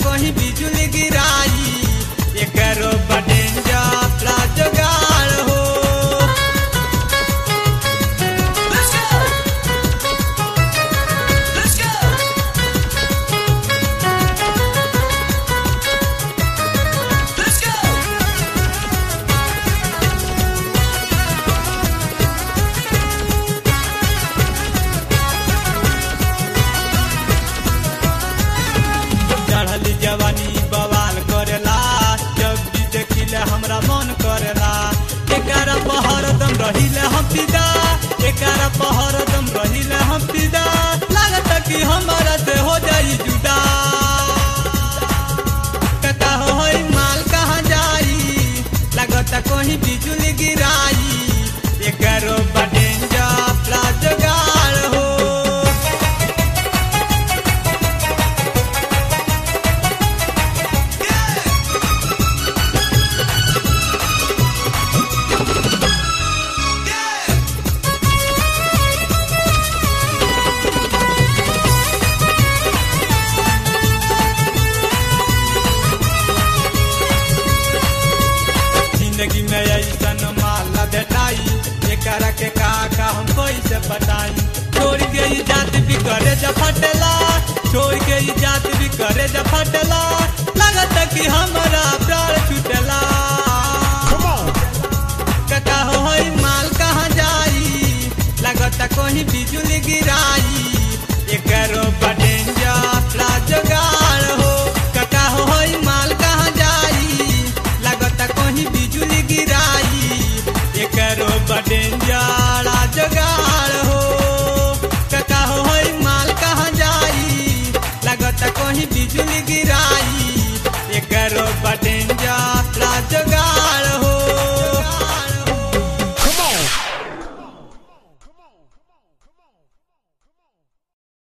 कहीं बिजुली गिराई एकरो डेंजर जोगाड़ हो। चढ़ली जवानी बवाल करेला जब भी देखिले हमरा मन करेला एकरा पहर दम रहिले हम फिदा एकरा पहर दम रहिले हम फिदा लागत कि हमारा से हो जाई जुदा कता होई माल कहाँ जाई लागत कहीं बिजुली गिराई एकरो डेंजर जोगाड़ हो। जिंदगी में ऐसन माल भेटाई एकरा के का हम कैसे बताई छोड़ के ई जात भी करे फटेला छोड़ के ई जात भी करे फटेला लागत कि हमारा प्राण छूटेला कका होई माल कहाँ जाई लागत कहीं बिजुली गिराई एकरो डेंजर जोगाड़ हो। कका होई माल कहाँ जाई लागत कहीं बिजुली गिराई एकरो डेंजर जोगाड़ हो। कका होई माल कहाँ जाई लागत कहीं बिजुली गिराई एकरो डेंजर